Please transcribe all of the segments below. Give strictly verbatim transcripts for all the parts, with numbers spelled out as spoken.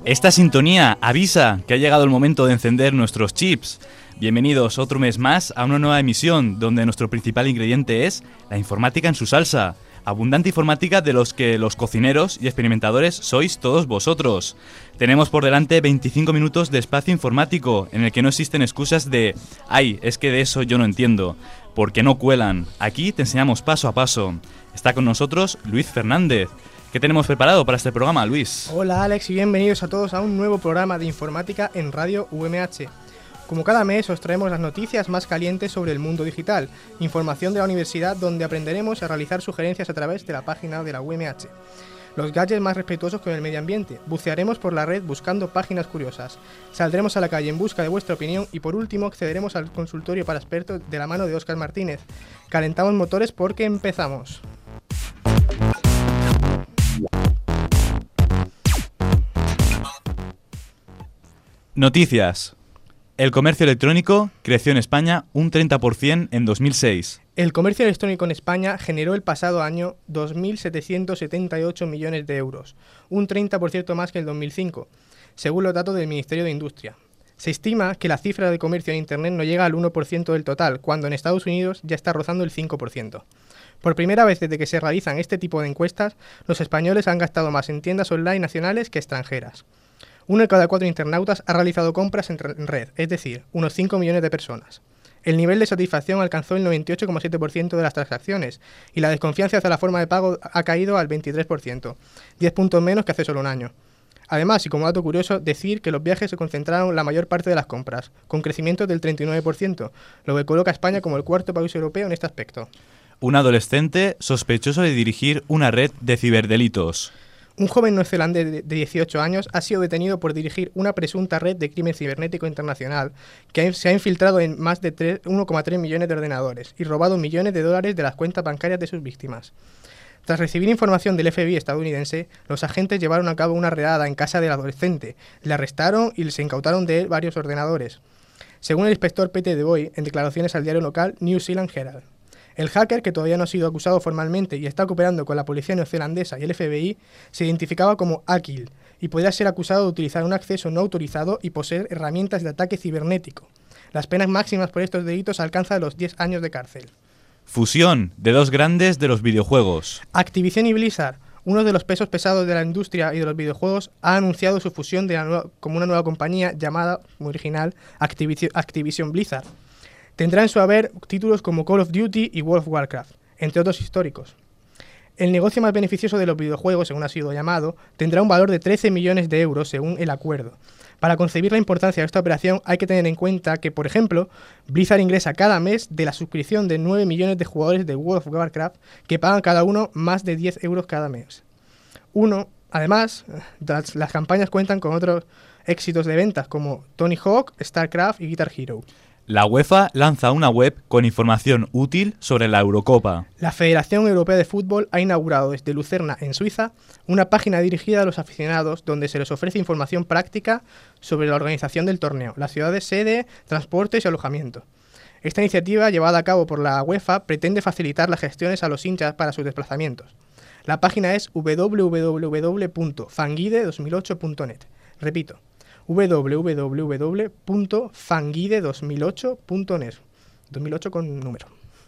Esta sintonía avisa que ha llegado el momento de encender nuestros chips. Bienvenidos otro mes más a una nueva emisión donde nuestro principal ingrediente es la informática en su salsa. Abundante informática de los que los cocineros y experimentadores sois todos vosotros. Tenemos por delante veinticinco minutos de espacio informático en el que no existen excusas de «ay, es que de eso yo no entiendo», porque no cuelan. Aquí te enseñamos paso a paso. Está con nosotros Luis Fernández. ¿Qué tenemos preparado para este programa, Luis? Hola Alex y bienvenidos a todos a un nuevo programa de informática en Radio U M H. Como cada mes os traemos las noticias más calientes sobre el mundo digital, información de la universidad donde aprenderemos a realizar sugerencias a través de la página de la U M H. Los gadgets más respetuosos con el medio ambiente, bucearemos por la red buscando páginas curiosas, saldremos a la calle en busca de vuestra opinión y por último accederemos al consultorio para expertos de la mano de Óscar Martínez. Calentamos motores porque empezamos. Noticias. El comercio electrónico creció en España un treinta por ciento en dos mil seis. El comercio electrónico en España generó el pasado año dos mil setecientos setenta y ocho millones de euros, un treinta por ciento más que el dos mil cinco, según los datos del Ministerio de Industria. Se estima que la cifra de comercio en Internet no llega al uno por ciento del total, cuando en Estados Unidos ya está rozando el cinco por ciento. Por primera vez desde que se realizan este tipo de encuestas, los españoles han gastado más en tiendas online nacionales que extranjeras. Uno de cada cuatro internautas ha realizado compras en red, es decir, unos cinco millones de personas. El nivel de satisfacción alcanzó el noventa y ocho coma siete por ciento de las transacciones y la desconfianza hacia la forma de pago ha caído al veintitrés por ciento, diez puntos menos que hace solo un año. Además, y como dato curioso, decir que los viajes se concentraron la mayor parte de las compras, con crecimiento del treinta y nueve por ciento, lo que coloca a España como el cuarto país europeo en este aspecto. Un adolescente sospechoso de dirigir una red de ciberdelitos. Un joven neozelandés de dieciocho años ha sido detenido por dirigir una presunta red de crimen cibernético internacional que se ha infiltrado en más de uno coma tres millones de ordenadores y robado millones de dólares de las cuentas bancarias de sus víctimas. Tras recibir información del F B I estadounidense, los agentes llevaron a cabo una redada en casa del adolescente, le arrestaron y se incautaron de él varios ordenadores, según el inspector Pete DeBoy en declaraciones al diario local New Zealand Herald. El hacker, que todavía no ha sido acusado formalmente y está cooperando con la policía neozelandesa y el F B I, se identificaba como Akil y podría ser acusado de utilizar un acceso no autorizado y poseer herramientas de ataque cibernético. Las penas máximas por estos delitos alcanzan los diez años de cárcel. Fusión de dos grandes de los videojuegos. Activision y Blizzard, uno de los pesos pesados de la industria y de los videojuegos, ha anunciado su fusión de la nueva, como una nueva compañía llamada, muy original, Activision, Activision Blizzard. Tendrá en su haber títulos como Call of Duty y World of Warcraft, entre otros históricos. El negocio más beneficioso de los videojuegos, según ha sido llamado, tendrá un valor de trece millones de euros según el acuerdo. Para concebir la importancia de esta operación hay que tener en cuenta que, por ejemplo, Blizzard ingresa cada mes de la suscripción de nueve millones de jugadores de World of Warcraft que pagan cada uno más de diez euros cada mes. Uno, además, las, las campañas cuentan con otros éxitos de ventas como Tony Hawk, StarCraft y Guitar Hero. La UEFA lanza una web con información útil sobre la Eurocopa. La Federación Europea de Fútbol ha inaugurado desde Lucerna, en Suiza, una página dirigida a los aficionados donde se les ofrece información práctica sobre la organización del torneo, las ciudades sede, transportes y alojamiento. Esta iniciativa, llevada a cabo por la UEFA, pretende facilitar las gestiones a los hinchas para sus desplazamientos. La página es w w w punto fanguide dos mil ocho punto net. Repito, w w w punto fanguide dos mil ocho punto net. dos mil ocho con número.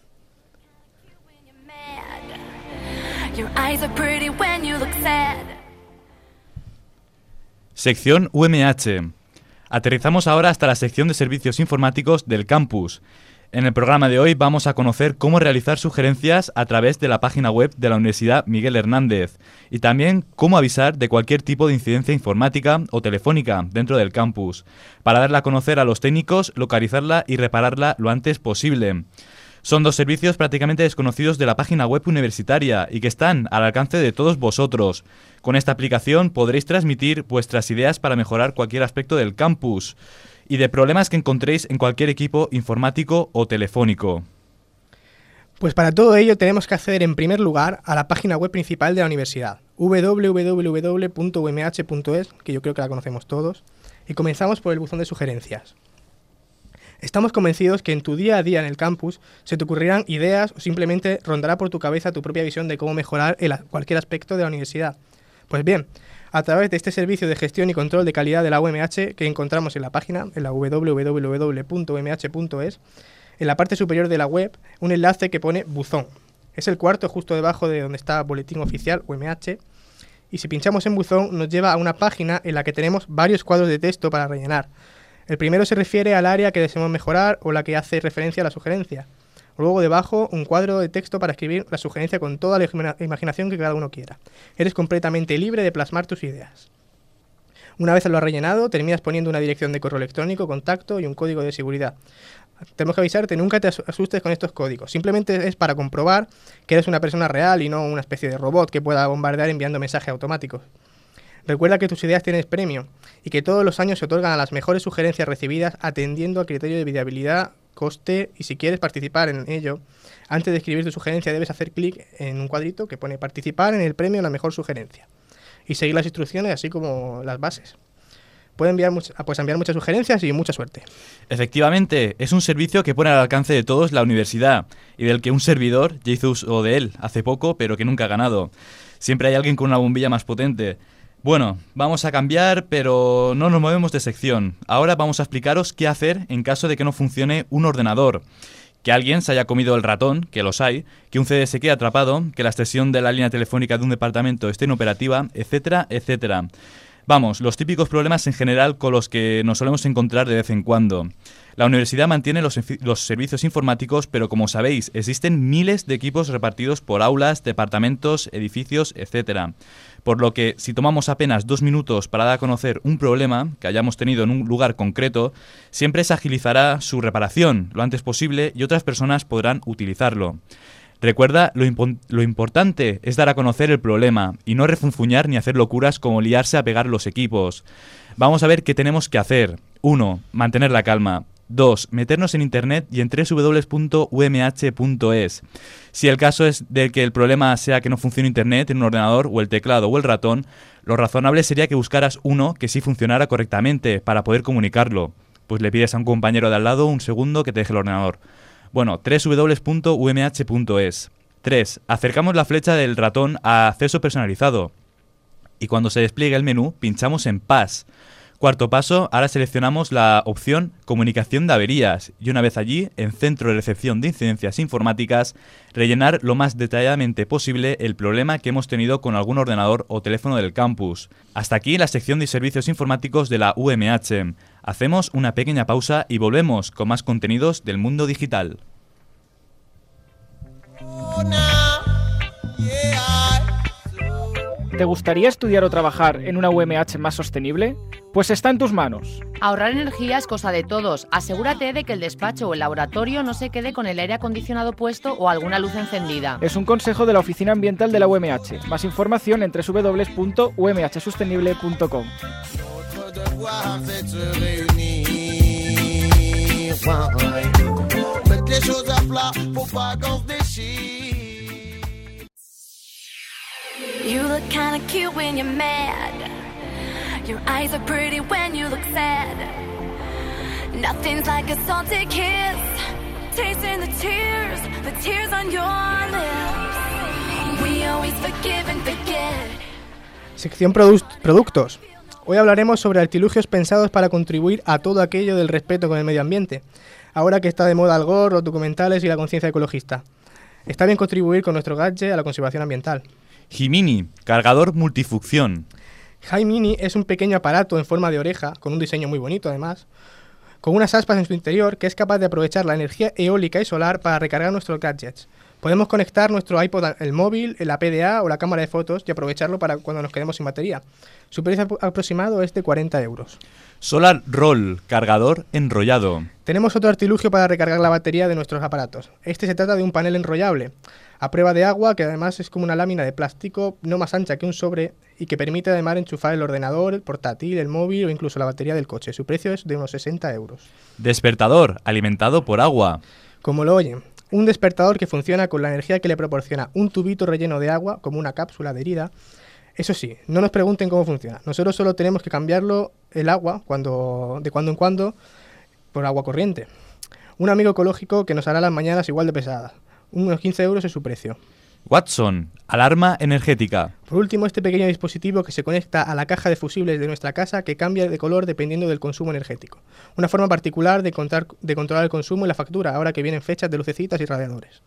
Sección U M H. Aterrizamos ahora hasta la sección de servicios informáticos del campus. En el programa de hoy vamos a conocer cómo realizar sugerencias a través de la página web de la Universidad Miguel Hernández y también cómo avisar de cualquier tipo de incidencia informática o telefónica dentro del campus, para darla a conocer a los técnicos, localizarla y repararla lo antes posible. Son dos servicios prácticamente desconocidos de la página web universitaria y que están al alcance de todos vosotros. Con esta aplicación podréis transmitir vuestras ideas para mejorar cualquier aspecto del campus y de problemas que encontréis en cualquier equipo informático o telefónico. Pues para todo ello tenemos que acceder en primer lugar a la página web principal de la universidad, w w w punto u m h punto es, que yo creo que la conocemos todos, y comenzamos por el buzón de sugerencias. Estamos convencidos que en tu día a día en el campus se te ocurrirán ideas o simplemente rondará por tu cabeza tu propia visión de cómo mejorar el, cualquier aspecto de la universidad. Pues bien, a través de este servicio de gestión y control de calidad de la U M H que encontramos en la página, en la doble u doble u doble u punto u m h punto es, en la parte superior de la web, un enlace que pone buzón. Es el cuarto justo debajo de donde está boletín oficial U M H, y si pinchamos en buzón nos lleva a una página en la que tenemos varios cuadros de texto para rellenar. El primero se refiere al área que deseamos mejorar o la que hace referencia a la sugerencia. Luego debajo un cuadro de texto para escribir la sugerencia con toda la imaginación que cada uno quiera. Eres completamente libre de plasmar tus ideas. Una vez lo has rellenado, terminas poniendo una dirección de correo electrónico, contacto y un código de seguridad. Tenemos que avisarte, nunca te asustes con estos códigos. Simplemente es para comprobar que eres una persona real y no una especie de robot que pueda bombardear enviando mensajes automáticos. Recuerda que tus ideas tienen premio y que todos los años se otorgan a las mejores sugerencias recibidas atendiendo al criterio de viabilidad, coste, y si quieres participar en ello, antes de escribir tu sugerencia debes hacer clic en un cuadrito que pone participar en el premio a la mejor sugerencia y seguir las instrucciones así como las bases. Puedes enviar, much- puedes enviar muchas sugerencias y mucha suerte. Efectivamente, es un servicio que pone al alcance de todos la universidad y del que un servidor ya hizo uso de él hace poco, pero que nunca ha ganado. Siempre hay alguien con una bombilla más potente. Bueno, vamos a cambiar, pero no nos movemos de sección. Ahora vamos a explicaros qué hacer en caso de que no funcione un ordenador. Que alguien se haya comido el ratón, que los hay, que un C D se quede atrapado, que la extensión de la línea telefónica de un departamento esté inoperativa, etcétera, etcétera. Vamos, los típicos problemas en general con los que nos solemos encontrar de vez en cuando. La universidad mantiene los, los servicios informáticos, pero como sabéis, existen miles de equipos repartidos por aulas, departamentos, edificios, etcétera. Por lo que, si tomamos apenas dos minutos para dar a conocer un problema que hayamos tenido en un lugar concreto, siempre se agilizará su reparación lo antes posible y otras personas podrán utilizarlo. Recuerda, lo, impo- lo importante es dar a conocer el problema y no refunfuñar ni hacer locuras como liarse a pegar los equipos. Vamos a ver qué tenemos que hacer. uno. Mantener la calma. dos. Meternos en internet y en doble u doble u doble u punto u m h punto es. Si el caso es de que el problema sea que no funcione internet en un ordenador o el teclado o el ratón, lo razonable sería que buscaras uno que sí funcionara correctamente para poder comunicarlo. Pues le pides a un compañero de al lado un segundo que te deje el ordenador. Bueno, doble u doble u doble u punto u m h punto es. tres. Acercamos la flecha del ratón a acceso personalizado. Y cuando se despliegue el menú, pinchamos en Paz. Cuarto paso, ahora seleccionamos la opción Comunicación de averías. Y una vez allí, en Centro de Recepción de Incidencias Informáticas, rellenar lo más detalladamente posible el problema que hemos tenido con algún ordenador o teléfono del campus. Hasta aquí la sección de servicios informáticos de la U M H. Hacemos una pequeña pausa y volvemos con más contenidos del mundo digital. ¿Te gustaría estudiar o trabajar en una U M H más sostenible? Pues está en tus manos. Ahorrar energía es cosa de todos. Asegúrate de que el despacho o el laboratorio no se quede con el aire acondicionado puesto o alguna luz encendida. Es un consejo de la Oficina Ambiental de la U M H. Más información en doble u doble u doble u punto u m h sostenible punto com. You look kinda cute when you're mad. Your eyes are pretty when you look sad. Nothing's like a salty kiss. Tasting the tears, the tears on your lips. We always forgive and forget. Sección produ- Productos. Hoy hablaremos sobre artilugios pensados para contribuir a todo aquello del respeto con el medio ambiente. Ahora que está de moda el gore, los documentales y la conciencia ecologista. Está bien contribuir con nuestro gadget a la conservación ambiental. Himini, cargador multifunción. Himini es un pequeño aparato en forma de oreja, con un diseño muy bonito además, con unas aspas en su interior que es capaz de aprovechar la energía eólica y solar para recargar nuestros gadgets. Podemos conectar nuestro iPod, el móvil, la P D A o la cámara de fotos y aprovecharlo para cuando nos quedemos sin batería. Su precio aproximado es de cuarenta euros. Solar Roll, cargador enrollado. Tenemos otro artilugio para recargar la batería de nuestros aparatos. Este se trata de un panel enrollable, a prueba de agua, que además es como una lámina de plástico no más ancha que un sobre y que permite además enchufar el ordenador, el portátil, el móvil o incluso la batería del coche. Su precio es de unos sesenta euros. Despertador, alimentado por agua. Como lo oyen, un despertador que funciona con la energía que le proporciona un tubito relleno de agua, como una cápsula adherida. Eso sí, no nos pregunten cómo funciona. Nosotros solo tenemos que cambiarlo el agua cuando, de cuando en cuando por agua corriente. Un amigo ecológico que nos hará las mañanas igual de pesadas. Unos quince euros es su precio. Watson, alarma energética. Por último, este pequeño dispositivo que se conecta a la caja de fusibles de nuestra casa que cambia de color dependiendo del consumo energético. Una forma particular de, contar, de controlar el consumo y la factura, ahora que vienen fechas de lucecitas y radiadores.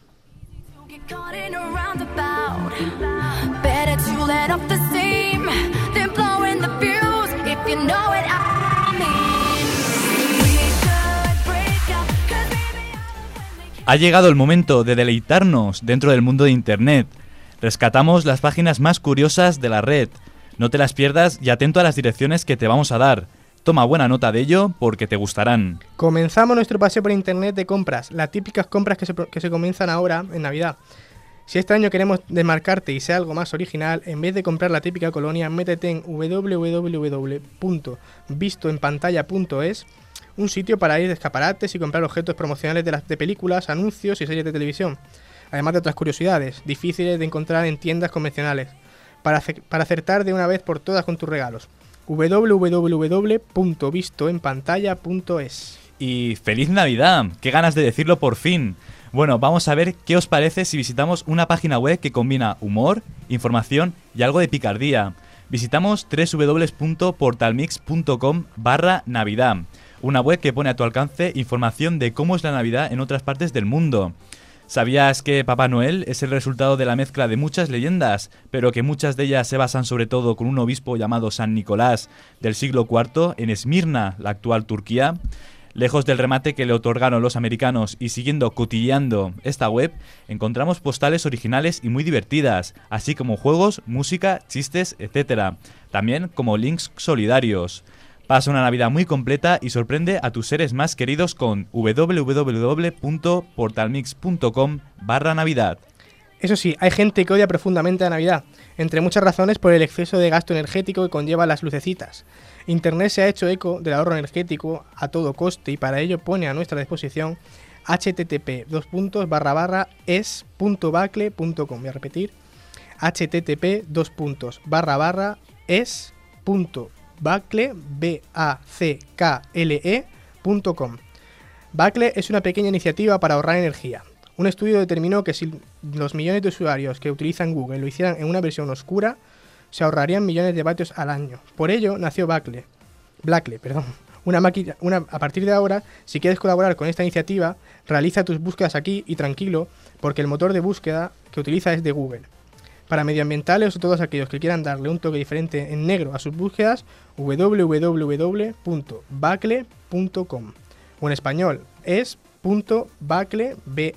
Ha llegado el momento de deleitarnos dentro del mundo de Internet. Rescatamos las páginas más curiosas de la red. No te las pierdas y atento a las direcciones que te vamos a dar. Toma buena nota de ello porque te gustarán. Comenzamos nuestro paseo por Internet de compras, las típicas compras que se, que se comienzan ahora en Navidad. Si este año queremos desmarcarte y sea algo más original, en vez de comprar la típica colonia, métete en w w w punto visto en pantalla punto es, un sitio para ir de escaparates y comprar objetos promocionales de, las, de películas, anuncios y series de televisión, además de otras curiosidades, difíciles de encontrar en tiendas convencionales, para, para acertar de una vez por todas con tus regalos. w w w punto visto en pantalla punto es. Y ¡feliz Navidad! ¡Qué ganas de decirlo por fin! Bueno, vamos a ver qué os parece si visitamos una página web que combina humor, información y algo de picardía. Visitamos w w w punto portalmix punto com barra Navidad, una web que pone a tu alcance información de cómo es la Navidad en otras partes del mundo. ¿Sabías que Papá Noel es el resultado de la mezcla de muchas leyendas, pero que muchas de ellas se basan sobre todo con un obispo llamado San Nicolás del siglo cuarto en Esmirna, la actual Turquía? Lejos del remate que le otorgaron los americanos y siguiendo cotilleando esta web, encontramos postales originales y muy divertidas, así como juegos, música, chistes, etcétera. También como links solidarios. Pasa una Navidad muy completa y sorprende a tus seres más queridos con w w w punto portalmix punto com barra Navidad. Eso sí, hay gente que odia profundamente la Navidad, entre muchas razones por el exceso de gasto energético que conlleva las lucecitas. Internet se ha hecho eco del ahorro energético a todo coste y para ello pone a nuestra disposición h t t p dos puntos barra barra es punto bacle punto com. Voy a repetir, h t t p dos puntos barra barra es punto bacle punto com. Bacle es una pequeña iniciativa para ahorrar energía. Un estudio determinó que si los millones de usuarios que utilizan Google lo hicieran en una versión oscura, se ahorrarían millones de vatios al año. Por ello nació Bacle, Blackle, perdón. Una máquina, una, a partir de ahora, si quieres colaborar con esta iniciativa, realiza tus búsquedas aquí y tranquilo, porque el motor de búsqueda que utiliza es de Google. Para medioambientales o todos aquellos que quieran darle un toque diferente en negro a sus búsquedas, w w w punto bacle punto com o en español es punto bacle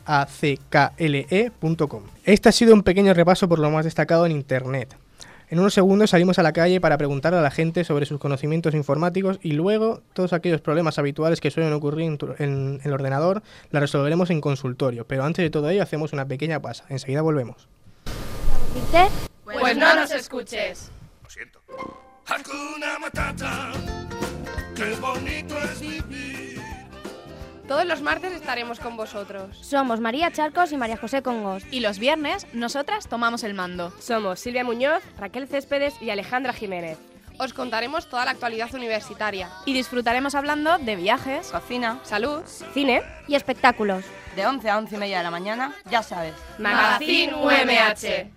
punto com. Este ha sido un pequeño repaso por lo más destacado en Internet. En unos segundos salimos a la calle para preguntarle a la gente sobre sus conocimientos informáticos y luego todos aquellos problemas habituales que suelen ocurrir en, tu, en, en el ordenador los resolveremos en consultorio. Pero antes de todo ello hacemos una pequeña pausa. Enseguida volvemos. Pues no nos escuches. Lo siento. Hakuna Matata, qué bonito es vivir. Todos los martes estaremos con vosotros. Somos María Charcos y María José Congos. Y los viernes, nosotras tomamos el mando. Somos Silvia Muñoz, Raquel Céspedes y Alejandra Jiménez. Os contaremos toda la actualidad universitaria. Y disfrutaremos hablando de viajes, cocina, salud, cine y espectáculos. De once a once y media de la mañana, ya sabes. Magazine U M H.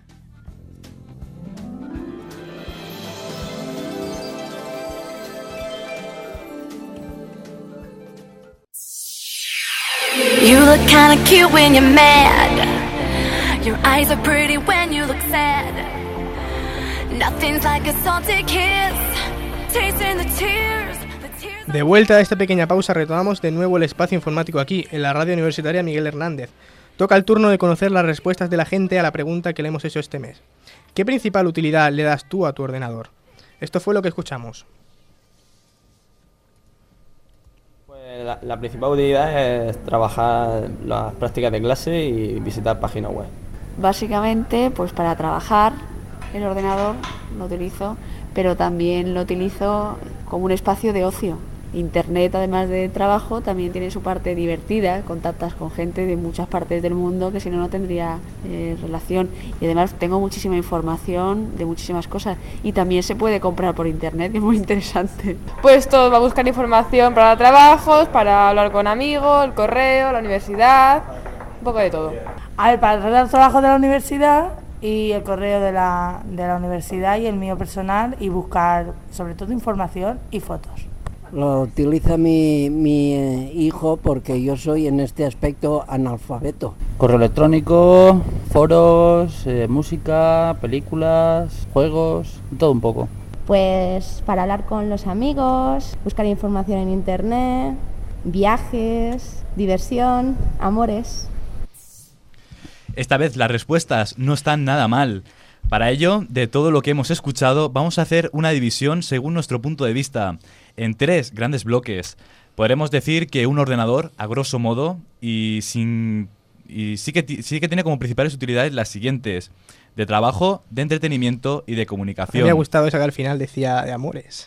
You look kinda cute when you're mad. Your eyes are pretty when you look sad. Nothing's like a salty kiss. Tasting the tears. De vuelta a esta pequeña pausa retomamos de nuevo el espacio informático aquí, en la radio universitaria Miguel Hernández. Toca el turno de conocer las respuestas de la gente a la pregunta que le hemos hecho este mes. ¿Qué principal utilidad le das tú a tu ordenador? Esto fue lo que escuchamos. La, la principal utilidad es trabajar las prácticas de clase y visitar páginas web. Básicamente, pues para trabajar el ordenador lo utilizo, pero también lo utilizo como un espacio de ocio. Internet, además de trabajo, también tiene su parte divertida, contactas con gente de muchas partes del mundo que si no, no tendría eh, relación. Y además tengo muchísima información de muchísimas cosas y también se puede comprar por Internet, que es muy interesante. Pues todo, va a buscar información para trabajos, para hablar con amigos, el correo, la universidad, un poco de todo. A ver, para hacer los trabajos de la universidad y el correo de la, de la universidad y el mío personal y buscar sobre todo información y fotos. Lo utiliza mi, mi eh, hijo porque yo soy en este aspecto analfabeto. Correo electrónico, foros, eh, música, películas, juegos, todo un poco. Pues para hablar con los amigos, buscar información en internet, viajes, diversión, amores. Esta vez las respuestas no están nada mal. Para ello, de todo lo que hemos escuchado, vamos a hacer una división según nuestro punto de vista, en tres grandes bloques. Podremos decir que un ordenador, a grosso modo, y, sin, y sí, que, sí que tiene como principales utilidades las siguientes: de trabajo, de entretenimiento y de comunicación. Me ha gustado eso que al final decía de amores.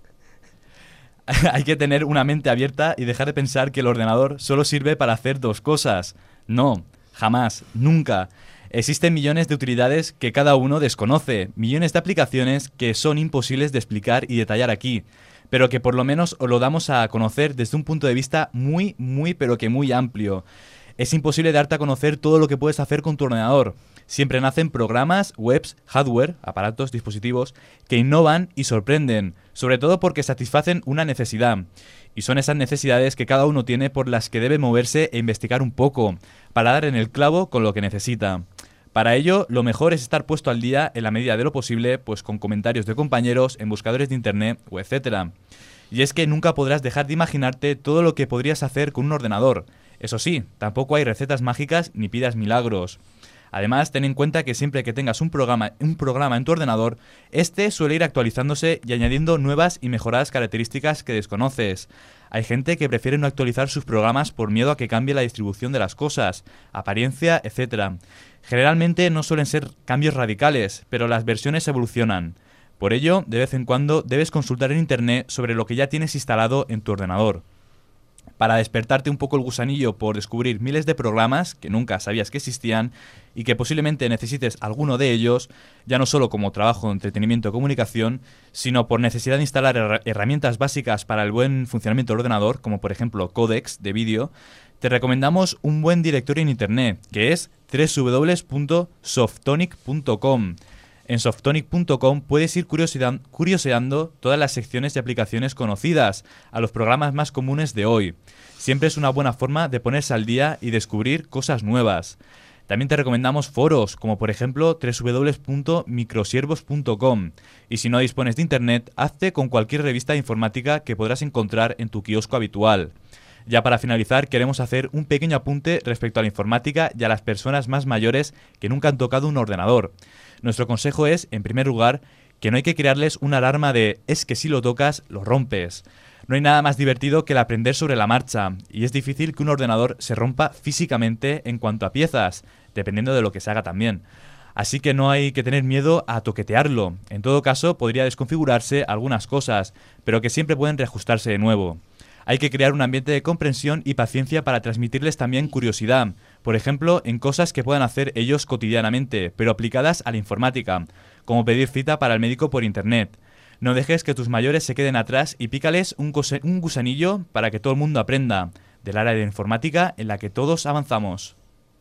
Hay que tener una mente abierta y dejar de pensar que el ordenador solo sirve para hacer dos cosas. No, jamás, nunca. Existen millones de utilidades que cada uno desconoce, millones de aplicaciones que son imposibles de explicar y detallar aquí, pero que por lo menos os lo damos a conocer desde un punto de vista muy, muy, pero que muy amplio. Es imposible darte a conocer todo lo que puedes hacer con tu ordenador. Siempre nacen programas, webs, hardware, aparatos, dispositivos, que innovan y sorprenden, sobre todo porque satisfacen una necesidad. Y son esas necesidades que cada uno tiene por las que debe moverse e investigar un poco, para dar en el clavo con lo que necesita. Para ello, lo mejor es estar puesto al día en la medida de lo posible, pues con comentarios de compañeros, en buscadores de internet o etcétera. Y es que nunca podrás dejar de imaginarte todo lo que podrías hacer con un ordenador. Eso sí, tampoco hay recetas mágicas ni pidas milagros. Además, ten en cuenta que siempre que tengas un programa, un programa en tu ordenador, este suele ir actualizándose y añadiendo nuevas y mejoradas características que desconoces. Hay gente que prefiere no actualizar sus programas por miedo a que cambie la distribución de las cosas, apariencia, etcétera. Generalmente no suelen ser cambios radicales, pero las versiones evolucionan. Por ello, de vez en cuando debes consultar en internet sobre lo que ya tienes instalado en tu ordenador. Para despertarte un poco el gusanillo por descubrir miles de programas que nunca sabías que existían y que posiblemente necesites alguno de ellos, ya no solo como trabajo, entretenimiento o comunicación, sino por necesidad de instalar her- herramientas básicas para el buen funcionamiento del ordenador, como por ejemplo códecs de vídeo, te recomendamos un buen directorio en internet, que es doble u doble u doble u punto softonic punto com. En softonic punto com puedes ir curioseando todas las secciones y aplicaciones conocidas a los programas más comunes de hoy. Siempre es una buena forma de ponerse al día y descubrir cosas nuevas. También te recomendamos foros, como por ejemplo doble u doble u doble u punto microsiervos punto com. Y si no dispones de internet, hazte con cualquier revista de informática que podrás encontrar en tu kiosco habitual. Ya para finalizar, queremos hacer un pequeño apunte respecto a la informática y a las personas más mayores que nunca han tocado un ordenador. Nuestro consejo es, en primer lugar, que no hay que crearles una alarma de «es que si lo tocas, lo rompes». No hay nada más divertido que el aprender sobre la marcha, y es difícil que un ordenador se rompa físicamente en cuanto a piezas, dependiendo de lo que se haga también. Así que no hay que tener miedo a toquetearlo. En todo caso, podría desconfigurarse algunas cosas, pero que siempre pueden reajustarse de nuevo. Hay que crear un ambiente de comprensión y paciencia para transmitirles también curiosidad, por ejemplo, en cosas que puedan hacer ellos cotidianamente, pero aplicadas a la informática, como pedir cita para el médico por internet. No dejes que tus mayores se queden atrás y pícales un, un gusanillo para que todo el mundo aprenda, del área de informática en la que todos avanzamos.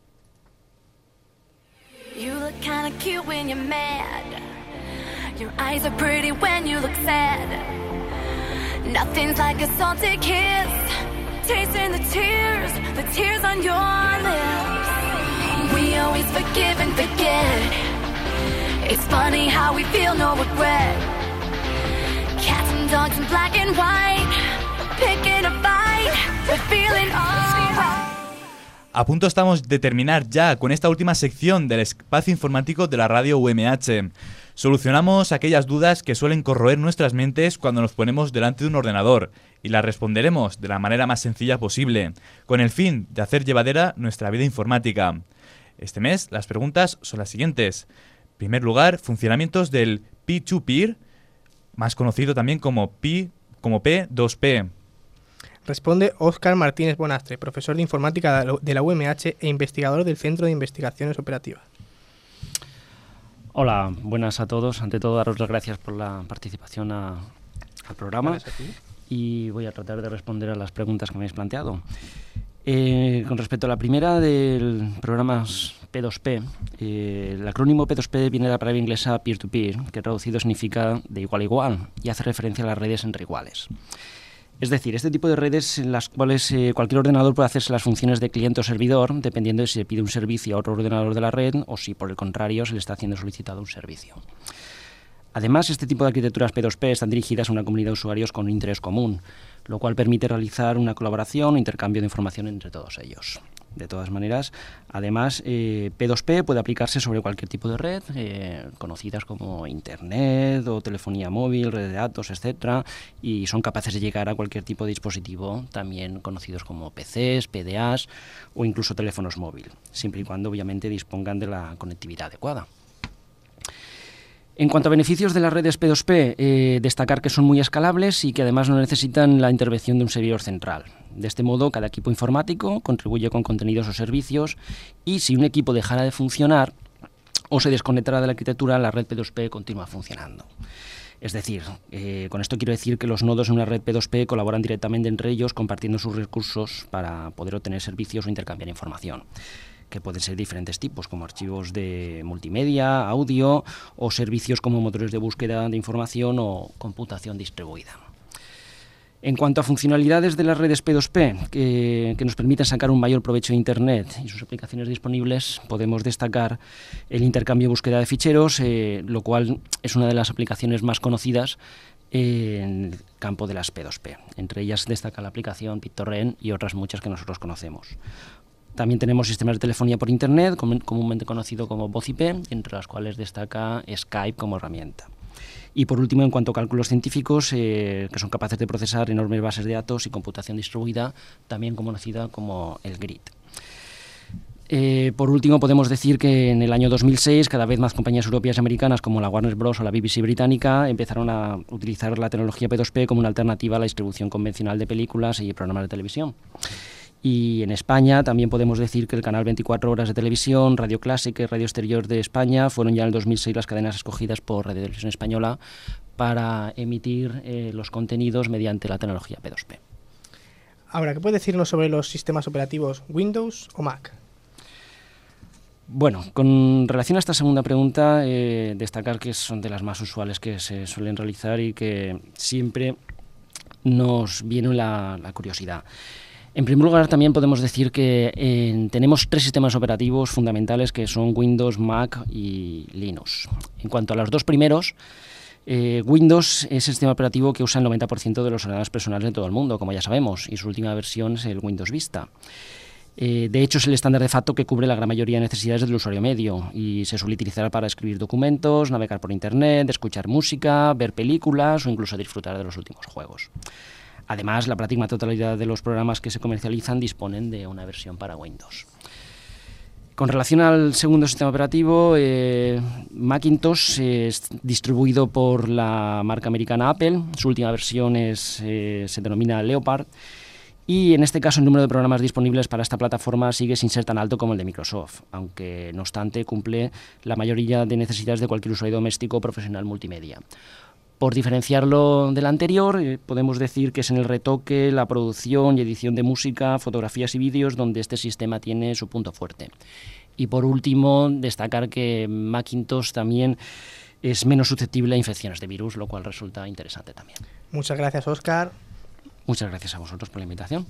You look kinda cute when you're mad. Your eyes are pretty when you look sad. Nothing's like a salty kiss. Tasting the tears, the tears on your lips. We always forgive and forget. It's funny how we feel no regret. Cats and dogs in black and white. Picking a fight, but feeling alright. A punto estamos de terminar ya con esta última sección del espacio informático de la radio U M H. Solucionamos aquellas dudas que suelen corroer nuestras mentes cuando nos ponemos delante de un ordenador y las responderemos de la manera más sencilla posible, con el fin de hacer llevadera nuestra vida informática. Este mes las preguntas son las siguientes. En primer lugar, funcionamientos del peer to peer, más conocido también como P, como P dos P. Responde Óscar Martínez Bonastre, profesor de informática de la U M H e investigador del Centro de Investigaciones Operativas. Hola, buenas a todos. Ante todo, daros las gracias por la participación a, al programa. Gracias a ti. Y voy a tratar de responder a las preguntas que me habéis planteado. Eh, con respecto a la primera, del programas P dos P. Eh, el acrónimo P dos P viene de la palabra inglesa peer-to-peer, que traducido significa de igual a igual, y hace referencia a las redes entre iguales. Es decir, este tipo de redes en las cuales eh, cualquier ordenador puede hacerse las funciones de cliente o servidor, dependiendo de si se pide un servicio a otro ordenador de la red o si, por el contrario, se le está haciendo solicitado un servicio. Además, este tipo de arquitecturas P dos P están dirigidas a una comunidad de usuarios con un interés común, lo cual permite realizar una colaboración o intercambio de información entre todos ellos. De todas maneras, además, eh, P dos P puede aplicarse sobre cualquier tipo de red, eh, conocidas como Internet o telefonía móvil, red de datos, etcétera, y son capaces de llegar a cualquier tipo de dispositivo, también conocidos como P Cs, P D As o incluso teléfonos móviles, siempre y cuando obviamente dispongan de la conectividad adecuada. En cuanto a beneficios de las redes P dos P, eh, destacar que son muy escalables y que además no necesitan la intervención de un servidor central. De este modo, cada equipo informático contribuye con contenidos o servicios y si un equipo dejara de funcionar o se desconectara de la arquitectura, la red P dos P continúa funcionando. Es decir, eh, con esto quiero decir que los nodos en una red P dos P colaboran directamente entre ellos compartiendo sus recursos para poder obtener servicios o intercambiar información, que pueden ser diferentes tipos, como archivos de multimedia, audio o servicios como motores de búsqueda de información o computación distribuida. En cuanto a funcionalidades de las redes P dos P que, que nos permiten sacar un mayor provecho de Internet y sus aplicaciones disponibles, podemos destacar el intercambio y búsqueda de ficheros, eh, lo cual es una de las aplicaciones más conocidas en el campo de las P dos P. Entre ellas destaca la aplicación BitTorrent y otras muchas que nosotros conocemos. También tenemos sistemas de telefonía por Internet, comúnmente conocido como voz I P, entre las cuales destaca Skype como herramienta. Y por último, en cuanto a cálculos científicos, eh, que son capaces de procesar enormes bases de datos y computación distribuida, también conocida como el GRID. Eh, por último, podemos decir que en el año dos mil seis cada vez más compañías europeas y americanas como la Warner Bros. O la B B C británica empezaron a utilizar la tecnología P dos P como una alternativa a la distribución convencional de películas y programas de televisión. Y en España también podemos decir que el canal veinticuatro horas de televisión, Radio Clásica y Radio Exterior de España fueron ya en el dos mil seis las cadenas escogidas por Radio Televisión Española para emitir eh, los contenidos mediante la tecnología P dos P. Ahora, ¿qué puede decirnos sobre los sistemas operativos Windows o Mac? Bueno, con relación a esta segunda pregunta, eh, destacar que son de las más usuales que se suelen realizar y que siempre nos viene la, la curiosidad. En primer lugar, también podemos decir que eh, tenemos tres sistemas operativos fundamentales que son Windows, Mac y Linux. En cuanto a los dos primeros, eh, Windows es el sistema operativo que usa el noventa por ciento de los ordenadores personales de todo el mundo, como ya sabemos, y su última versión es el Windows Vista. Eh, de hecho, es el estándar de facto que cubre la gran mayoría de necesidades del usuario medio y se suele utilizar para escribir documentos, navegar por Internet, escuchar música, ver películas o incluso disfrutar de los últimos juegos. Además, la práctica totalidad de los programas que se comercializan disponen de una versión para Windows. Con relación al segundo sistema operativo, eh, Macintosh es distribuido por la marca americana Apple. Su última versión es, eh, se denomina Leopard. Y en este caso el número de programas disponibles para esta plataforma sigue sin ser tan alto como el de Microsoft, aunque no obstante cumple la mayoría de necesidades de cualquier usuario doméstico o profesional multimedia. Por diferenciarlo del anterior, eh, podemos decir que es en el retoque, la producción y edición de música, fotografías y vídeos donde este sistema tiene su punto fuerte. Y por último, destacar que Macintosh también es menos susceptible a infecciones de virus, lo cual resulta interesante también. Muchas gracias, Óscar. Muchas gracias a vosotros por la invitación.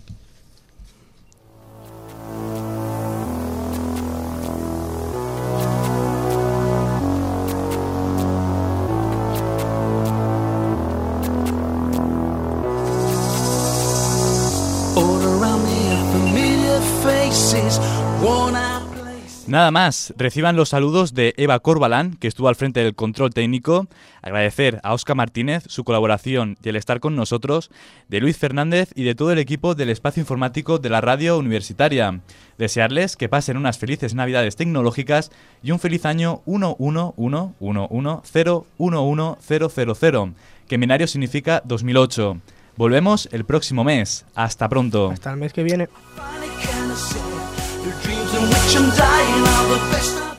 Nada más, reciban los saludos de Eva Corbalán, que estuvo al frente del control técnico, agradecer a Óscar Martínez su colaboración y el estar con nosotros, de Luis Fernández y de todo el equipo del espacio informático de la radio universitaria. Desearles que pasen unas felices navidades tecnológicas y un feliz año uno uno uno uno uno cero uno uno cero cero cero, que en binario significa dos mil ocho. Volvemos el próximo mes. Hasta pronto. Hasta el mes que viene.